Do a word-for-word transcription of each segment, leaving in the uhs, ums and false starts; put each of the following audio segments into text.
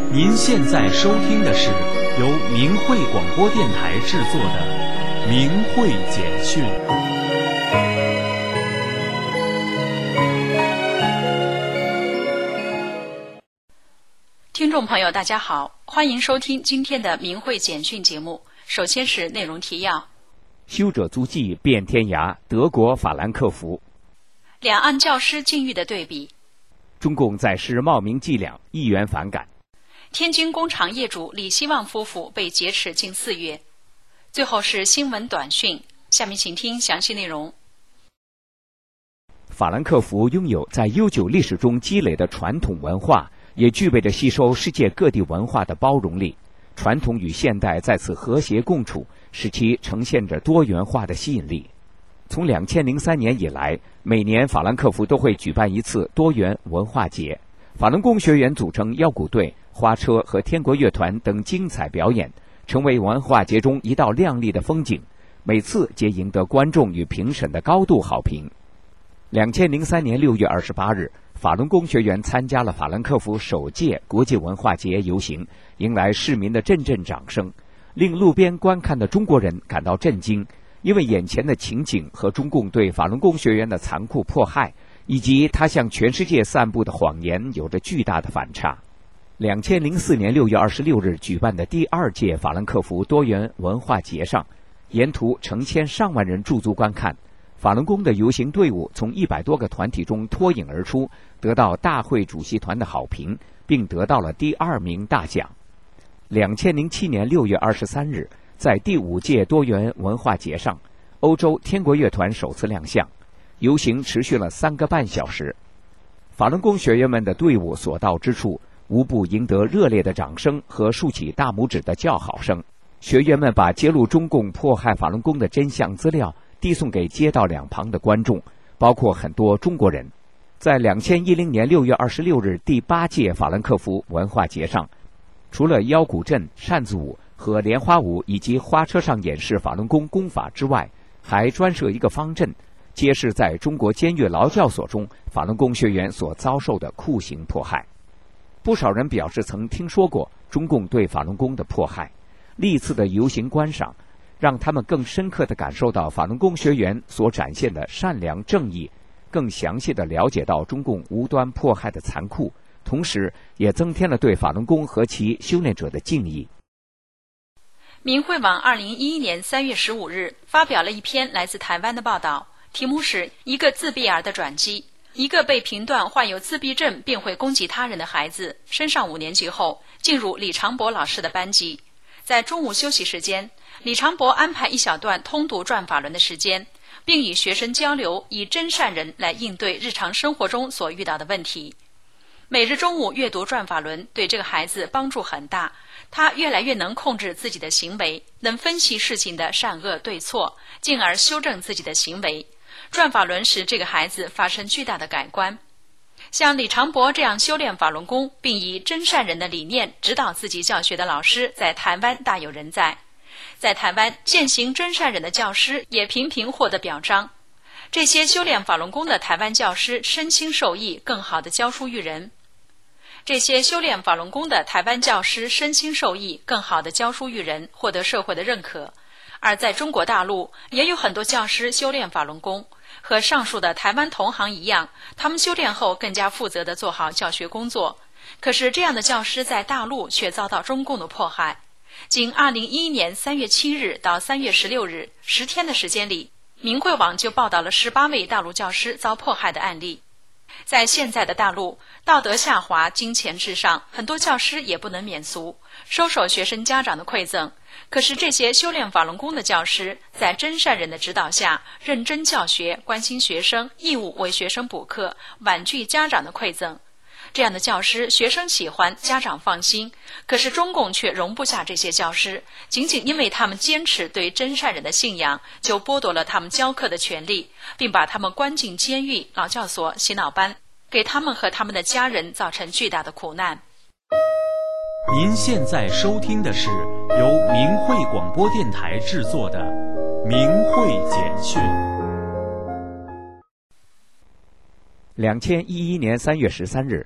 您现在收听的是由明慧广播电台制作的《明慧简讯》。 听众朋友大家好，欢迎收听今天的《明慧简讯》节目。首先是内容提要： 修者足迹遍天涯，德国法兰克福； 两岸教师境遇的对比； 中共在世冒名伎俩，议员反感； 天津工厂业主李希望夫妇被劫持近四月。最后是新闻短讯，下面请听详细内容。 法兰克福拥有在悠久历史中积累的传统文化，也具备着吸收世界各地文化的包容力。传统与现代在此和谐共处，使其呈现着多元化的吸引力。从两千零三年以来，每年法兰克福都会举办一次多元文化节。法轮功学员组成腰鼓队、花车和天国乐团等精彩表演，成为文化节中一道亮丽的风景。每次皆赢得观众与评审的高度好评。两千零三年六月二十八日，法轮功学员参加了法兰克福首届国际文化节游行，迎来市民的阵阵掌声，令路边观看的中国人感到震惊，因为眼前的情景和中共对法轮功学员的残酷迫害，以及他向全世界散布的谎言有着巨大的反差。两千零四年六月二十六日举办的第二届法兰克福多元文化节上，沿途成千上万人驻足观看。法轮功的游行队伍从一百多个团体中脱颖而出，得到大会主席团的好评，并得到了第二名大奖。两千零七年六月二十三日，在第五届多元文化节上，欧洲天国乐团首次亮相，游行持续了三个半小时。法轮功学员们的队伍所到之处，无不赢得热烈的掌声和竖起大拇指的叫好声。学员们把揭露中共迫害法轮功的真相资料递送给街道两旁的观众，包括很多中国人。在两千一零年六月二十六日第八届法兰克福文化节上，除了腰鼓阵、扇子舞和莲花舞以及花车上演示法轮功功法之外，还专设一个方阵，揭示在中国监狱劳教所中法轮功学员所遭受的酷刑迫害。不少人表示曾听说过中共对法轮功的迫害，历次的游行观赏让他们更深刻地感受到法轮功学员所展现的善良正义，更详细地了解到中共无端迫害的残酷，同时也增添了对法轮功和其修炼者的敬意。 明慧网二零一一年三月十五日发表了一篇来自台湾的报道，题目是一个自闭儿的转机。一个被评断患有自闭症并会攻击他人的孩子，升上五年级后进入李长博老师的班级。在中午休息时间，李长博安排一小段通读转法轮的时间，并与学生交流，以真善人来应对日常生活中所遇到的问题。每日中午阅读转法轮对这个孩子帮助很大，他越来越能控制自己的行为，能分析事情的善恶对错，进而修正自己的行为。转法轮使这个孩子发生巨大的改观。像李长博这样修炼法轮功并以真善人的理念指导自己教学的老师，在台湾大有人在。在台湾，践行真善人的教师也频频获得表彰。这些修炼法轮功的台湾教师身心受益，更好地教书育人。这些修炼法轮功的台湾教师身心受益，更好地教书育人，获得社会的认可。而在中国大陆，也有很多教师修炼法轮功，和上述的台湾同行一样，他们修炼后更加负责地做好教学工作。可是这样的教师在大陆却遭到中共的迫害。仅二零一一年三月七日到三月十六日十天的时间里，明慧网就报道了十八位大陆教师遭迫害的案例。在现在的大陆，道德下滑，金钱至上，很多教师也不能免俗，收受学生家长的馈赠。可是这些修炼法轮功的教师，在真善人的指导下，认真教学，关心学生，义务为学生补课，婉拒家长的馈赠。这样的教师，学生喜欢，家长放心。可是中共却容不下这些教师，仅仅因为他们坚持对真善人的信仰，就剥夺了他们教课的权利，并把他们关进监狱、劳教所、洗脑班，给他们和他们的家人造成巨大的苦难。 您现在收听的是由明慧广播电台制作的《明慧简讯》。 两千一一年三月十三日，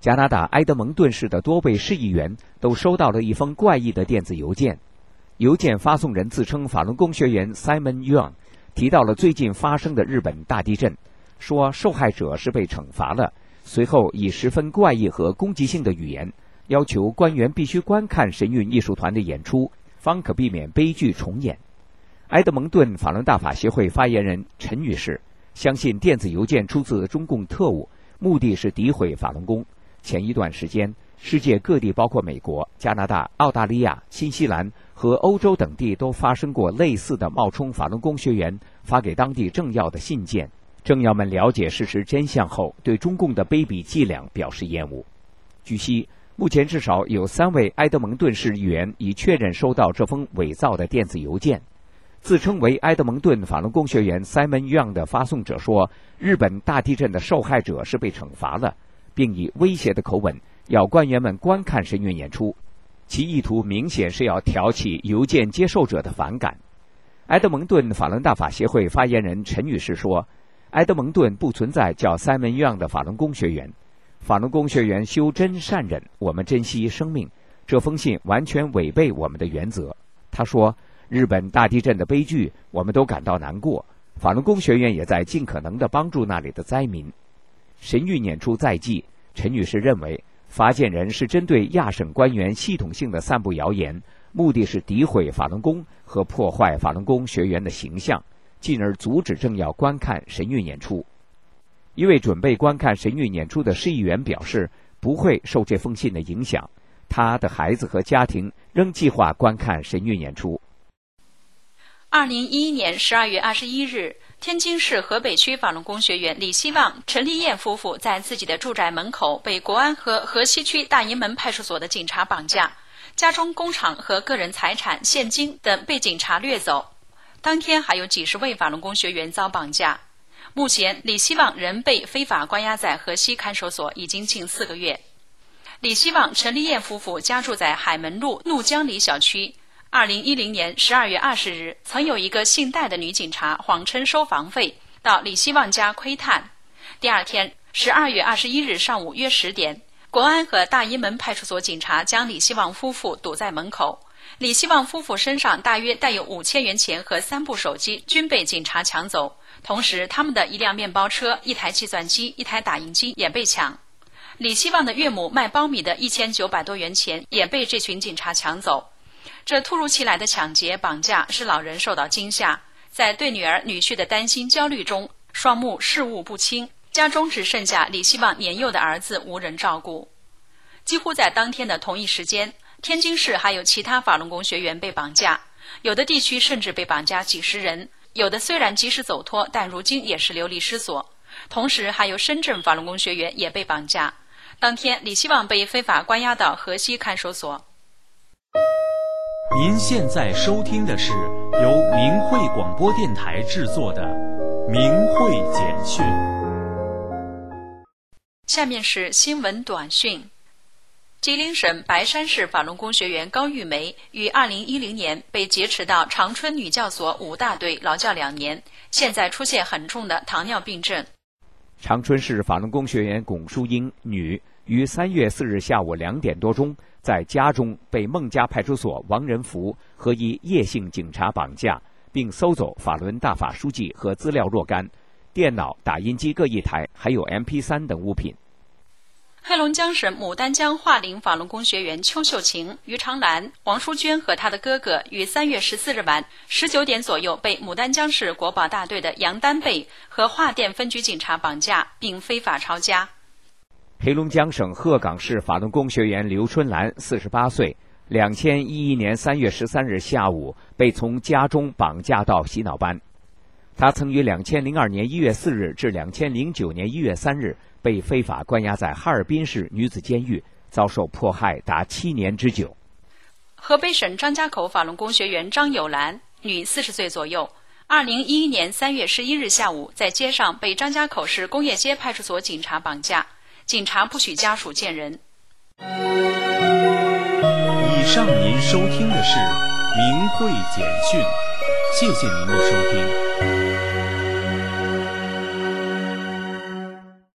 加拿大埃德蒙顿市的多位市议员都收到了一封怪异的电子邮件。邮件发送人自称法轮功学员 Simon Young， 提到了最近发生的日本大地震，说受害者是被惩罚了。随后以十分怪异和攻击性的语言，要求官员必须观看神韵艺术团的演出，方可避免悲剧重演。埃德蒙顿法轮大法协会发言人陈女士相信电子邮件出自中共特务，目的是诋毁法轮功。前一段时间，世界各地包括美国、加拿大、澳大利亚、新西兰和欧洲等地都发生过类似的冒充法轮功学员发给当地政要的信件。政要们了解事实真相后，对中共的卑鄙伎俩表示厌恶。据悉，目前至少有三位埃德蒙顿市议员已确认收到这封伪造的电子邮件。自称为埃德蒙顿法轮功学员 Simon Young 的发送者说，日本大地震的受害者是被惩罚了，并以威胁的口吻要官员们观看神韵演出，其意图明显是要挑起邮件接受者的反感。埃德蒙顿法轮大法协会发言人陈女士说，埃德蒙顿不存在叫 Simon Young 的法轮功学员，法轮功学员修真善忍，我们珍惜生命。这封信完全违背我们的原则。他说，日本大地震的悲剧我们都感到难过，法轮功学员也在尽可能地帮助那里的灾民。神韵演出在即，陈女士认为发件人是针对亚省官员系统性的散布谣言，目的是诋毁法轮功和破坏法轮功学员的形象，进而阻止政要观看神韵演出。一位准备观看神韵演出的市议员表示，不会受这封信的影响，他的孩子和家庭仍计划观看神韵演出。 二零一一年十二月二十一日，天津市河北区法轮功学员李希望、陈丽艳夫妇在自己的住宅门口被国安和河西区大营门派出所的警察绑架，家中工厂和个人财产、现金等被警察掠走。当天还有几十位法轮功学员遭绑架。目前，李希望仍被非法关押在河西看守所，已经近四个月。李希望、陈丽艳夫妇家住在海门路怒江里小区。二零一零年十二月二十日，曾有一个姓戴的女警察谎称收房费，到李希望家窥探。第二天，十二月二十一日上午约十点，国安和大营门派出所警察将李希望夫妇堵在门口。李希望夫妇身上大约带有五千元钱和三部手机均被警察抢走，同时他们的一辆面包车、一台计算机、一台打印机也被抢。李希望的岳母卖苞米的一千九百多元钱也被这群警察抢走。这突如其来的抢劫绑架使老人受到惊吓，在对女儿女婿的担心焦虑中，双目视物不清，家中只剩下李希望年幼的儿子无人照顾。几乎在当天的同一时间，天津市还有其他法轮功学员被绑架，有的地区甚至被绑架几十人，有的虽然及时走脱，但如今也是流离失所。同时还有深圳法轮功学员也被绑架。当天李希望被非法关押到河西看守所。 您现在收听的是由明慧广播电台制作的《明慧简讯》。 下面是新闻短讯。吉林省白山市法轮功学员高玉梅于二零一零年被劫持到长春女教所五大队劳教两年，现在出现很重的糖尿病症。 长春市法轮功学员龚淑英女于三月四日下午两点多钟，在家中被孟家派出所王仁福和一叶姓警察绑架，并搜走法轮大法书籍和资料若干，电脑、打印机各一台，还有 M P 三 等物品。 黑龙江省牡丹江桦林法轮功学员邱秀琴、于长兰、王淑娟和她的哥哥于三月十四日晚十九点左右被牡丹江市国保大队的杨丹贝和桦店分局警察绑架，并非法抄家。 黑龙江省鹤岗市法轮功学员刘春兰，四十八岁，两千一一年三月十三日下午被从家中绑架到洗脑班。他曾于两千零二年一月四日至两千零九年一月三日被非法关押在哈尔滨市女子监狱，遭受迫害达七年之久。 河北省张家口法轮功学员张友兰，女，四十岁左右，二零一一年三月十一日下午在街上被张家口市工业街派出所警察绑架，警察不许家属见人。 以上您收听的是明慧简讯，谢谢您的收听。